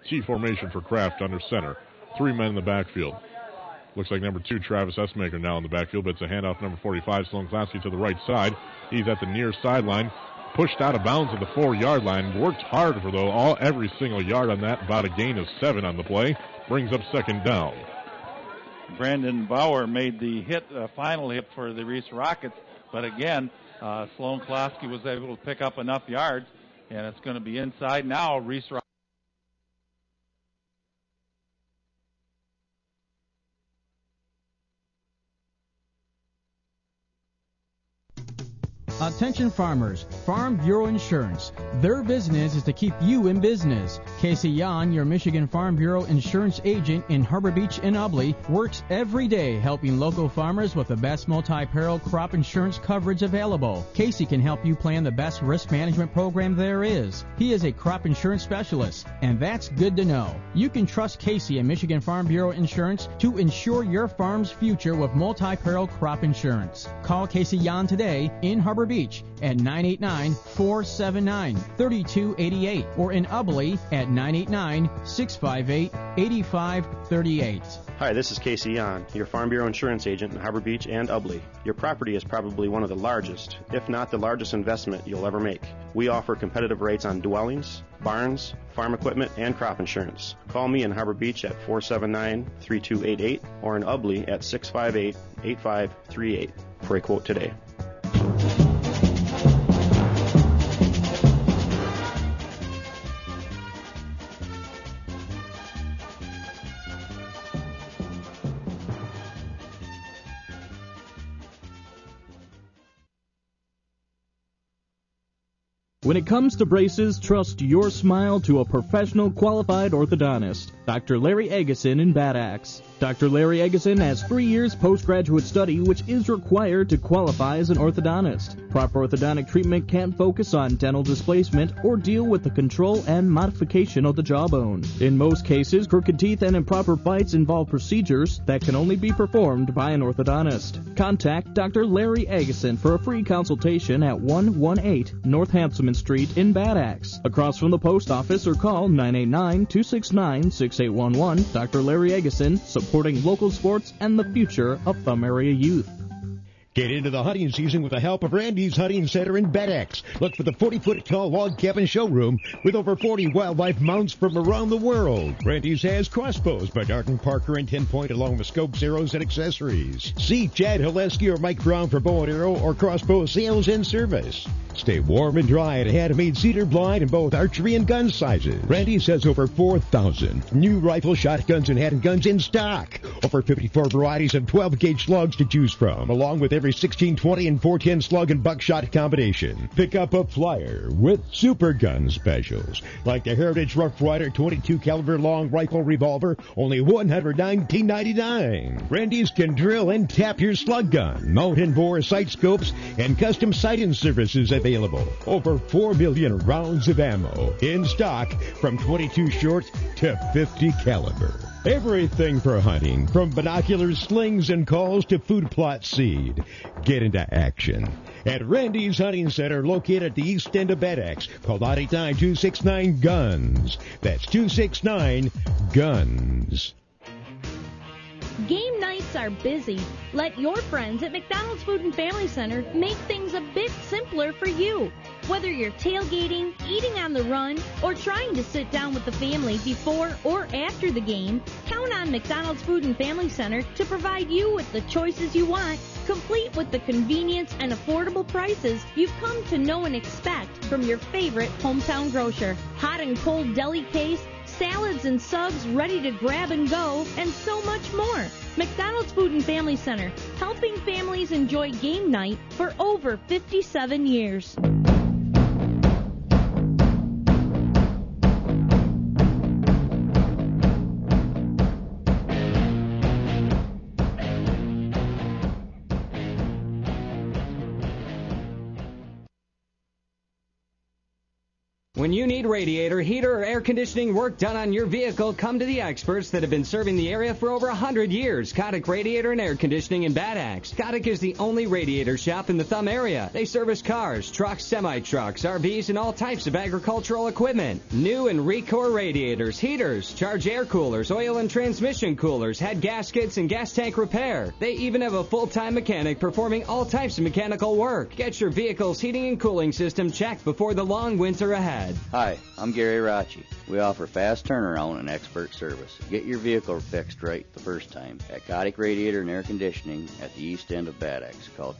T formation for Kraft under center. 3 men in the backfield. Looks like number 2, Travis Essmaker now in the backfield, but it's a handoff number 45, Sloan Klasky to the right side. He's at the near sideline, pushed out of bounds at the 4-yard line. Worked hard for every single yard on that, about a gain of 7 on the play. Brings up second down. Brandon Bauer made the final hit for the Reese Rockets, but again, Sloan Klasky was able to pick up enough yards, and it's going to be inside now. Reese Rockets. Attention farmers, Farm Bureau Insurance. Their business is to keep you in business. Casey Yan, your Michigan Farm Bureau insurance agent in Harbor Beach and Ubly, works every day helping local farmers with the best multi-peril crop insurance coverage available. Casey can help you plan the best risk management program there is. He is a crop insurance specialist, and that's good to know. You can trust Casey and Michigan Farm Bureau Insurance to insure your farm's future with multi-peril crop insurance. Call Casey Yan today in Harbor Beach at 989-479-3288 or in Ubly at 989-658-8538. Hi, this is Casey Yan, your Farm Bureau insurance agent in Harbor Beach and Ubly. Your property is probably one of the largest, if not the largest investment you'll ever make. We offer competitive rates on dwellings, barns, farm equipment, and crop insurance. Call me in Harbor Beach at 479-3288 or in Ubly at 658-8538 for a quote today. When it comes to braces, trust your smile to a professional, qualified orthodontist. Dr. Larry Eggison in Bad Axe. Dr. Larry Eggison has 3 years postgraduate study, which is required to qualify as an orthodontist. Proper orthodontic treatment can focus on dental displacement or deal with the control and modification of the jawbone. In most cases, crooked teeth and improper bites involve procedures that can only be performed by an orthodontist. Contact Dr. Larry Eggison for a free consultation at 118 North Hampson Street in Bad Axe, across from the post office, or call 989-269-6811. Dr. Larry Eggison, supporting local sports and the future of Thumb Area youth. Get into the hunting season with the help of Randy's Hunting Center in Bad Axe. Look for the 40-foot-tall log cabin showroom with over 40 wildlife mounts from around the world. Randy's has crossbows by Darton Parker and 10-point, along with scopes, arrows, and accessories. See Chad Haleski or Mike Brown for bow and arrow or crossbow sales and service. Stay warm and dry at a handmade cedar blind in both archery and gun sizes. Randy's has over 4,000 new rifle, shotguns, and handguns in stock. Over 54 varieties of 12-gauge slugs to choose from, along with every 16, 20, and 410 slug and buckshot combination. Pick up a flyer with super gun specials, like the Heritage Rough Rider 22 caliber long rifle revolver, only $119.99. Randy's can drill and tap your slug gun, mount and bore sight scopes, and custom sighting services available. Over 4 million rounds of ammo in stock, from 22 short to 50 caliber. Everything for hunting, from binoculars, slings, and calls to food plot seed. Get into action at Randy's Hunting Center, located at the east end of Bad Axe. Call 989-269-GUNS. That's 269-GUNS. Game nights are busy. Let your friends at McDonald's Food and Family Center make things a bit simpler for you. Whether you're tailgating, eating on the run, or trying to sit down with the family before or after the game, count on McDonald's Food and Family Center to provide you with the choices you want, complete with the convenience and affordable prices you've come to know and expect from your favorite hometown grocer. Hot and cold deli case, salads and subs ready to grab and go, and so much more. McDonald's Food and Family Center, helping families enjoy game night for over 57 years. When you need radiator, heater, or air conditioning work done on your vehicle, come to the experts that have been serving the area for over 100 years. Kotick Radiator and Air Conditioning in Bad Axe. Kotick is the only radiator shop in the Thumb area. They service cars, trucks, semi-trucks, RVs, and all types of agricultural equipment. New and Recor radiators, heaters, charge air coolers, oil and transmission coolers, head gaskets, and gas tank repair. They even have a full-time mechanic performing all types of mechanical work. Get your vehicle's heating and cooling system checked before the long winter ahead. Hi, I'm Gary Rachi. We offer fast turnaround and expert service. Get your vehicle fixed right the first time at Kotick Radiator and Air Conditioning at the east end of Bad Axe. Call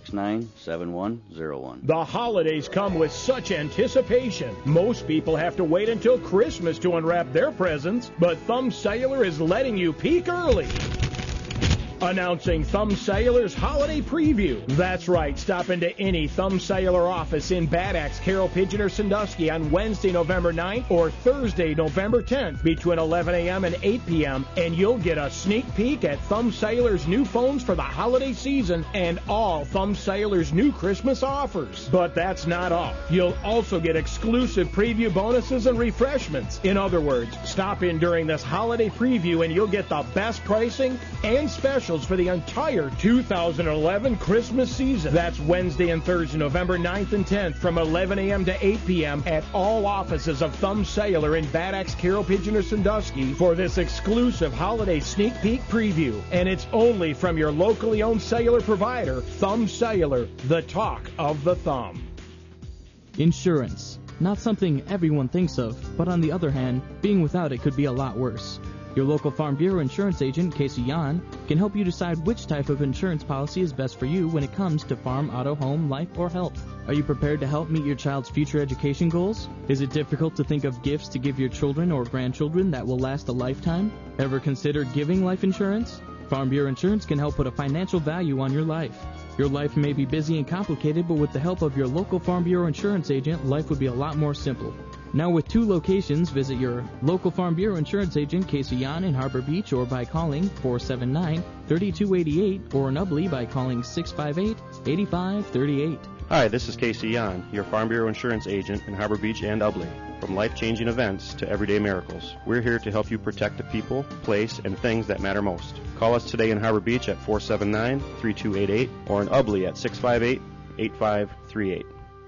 269-7101. The holidays come with such anticipation. Most people have to wait until Christmas to unwrap their presents, but Thumb Cellular is letting you peek early. Announcing Thumb Cellular's holiday preview. That's right, stop into any Thumb Cellular office in Bad Axe, Carroll, Pigeon, or Sandusky on Wednesday, November 9th or Thursday, November 10th between 11 a.m. and 8 p.m. and you'll get a sneak peek at Thumb Cellular's new phones for the holiday season and all Thumb Cellular's new Christmas offers. But that's not all. You'll also get exclusive preview bonuses and refreshments. In other words, stop in during this holiday preview and you'll get the best pricing and specials for the entire 2011 Christmas season. That's Wednesday and Thursday, November 9th and 10th from 11 a.m. to 8 p.m. at all offices of Thumb Cellular in Bad Axe, Carroll, Pigeon, or Sandusky for this exclusive holiday sneak peek preview. And it's only from your locally owned cellular provider, Thumb Cellular, the talk of the thumb. Insurance. Not something everyone thinks of, but on the other hand, being without it could be a lot worse. Your local Farm Bureau insurance agent, Casey Yan, can help you decide which type of insurance policy is best for you when it comes to farm, auto, home, life, or health. Are you prepared to help meet your child's future education goals? Is it difficult to think of gifts to give your children or grandchildren that will last a lifetime? Ever consider giving life insurance? Farm Bureau Insurance can help put a financial value on your life. Your life may be busy and complicated, but with the help of your local Farm Bureau insurance agent, life would be a lot more simple. Now with 2 locations, visit your local Farm Bureau insurance agent, Casey Yan in Harbor Beach, or by calling 479-3288, or in Ubly by calling 658-8538. Hi, this is Casey Yan, your Farm Bureau insurance agent in Harbor Beach and Ubly. From life-changing events to everyday miracles, we're here to help you protect the people, place, and things that matter most. Call us today in Harbor Beach at 479-3288 or in Ubly at 658-8538.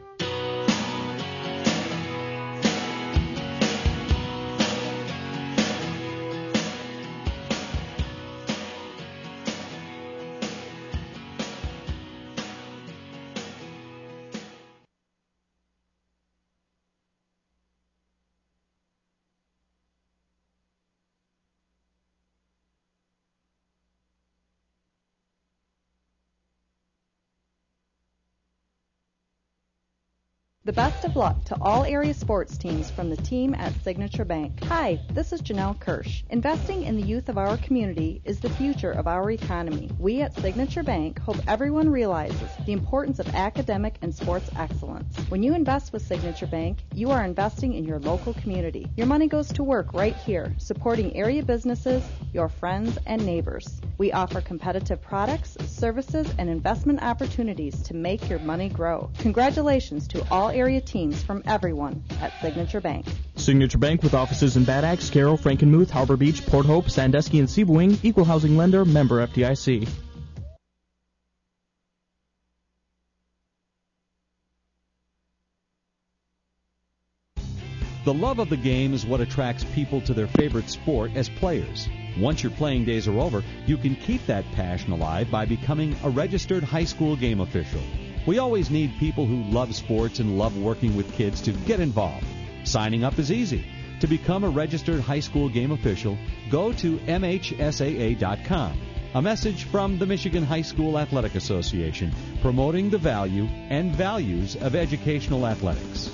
The best of luck to all area sports teams from the team at Signature Bank. Hi, this is Janelle Kirsch. Investing in the youth of our community is the future of our economy. We at Signature Bank hope everyone realizes the importance of academic and sports excellence. When you invest with Signature Bank, you are investing in your local community. Your money goes to work right here, supporting area businesses, your friends, and neighbors. We offer competitive products, services, and investment opportunities to make your money grow. Congratulations to all area teams from everyone at Signature Bank. Signature Bank with offices in Bad Axe, Carroll, Frankenmuth, Harbor Beach, Port Hope, Sandusky, and Sebring. Equal housing lender, member FDIC. The love of the game is what attracts people to their favorite sport as players. Once your playing days are over, you can keep that passion alive by becoming a registered high school game official. We always need people who love sports and love working with kids to get involved. Signing up is easy. To become a registered high school game official, go to MHSAA.com. A message from the Michigan High School Athletic Association, promoting the value and values of educational athletics.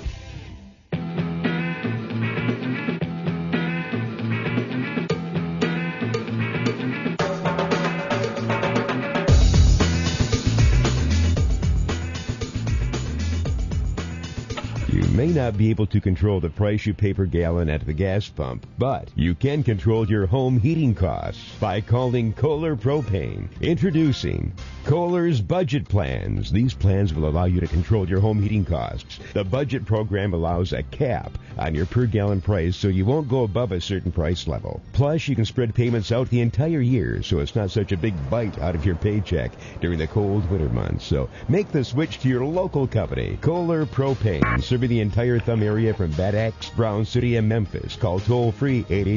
may not be able to control the price you pay per gallon at the gas pump, but you can control your home heating costs by calling Kohler Propane. Introducing Kohler's Budget Plans. These plans will allow you to control your home heating costs. The budget program allows a cap on your per gallon price so you won't go above a certain price level. Plus, you can spread payments out the entire year so it's not such a big bite out of your paycheck during the cold winter months. So make the switch to your local company, Kohler Propane, serving the entire Thumb area from Bad Axe, Brown City, and Memphis. Call toll-free 888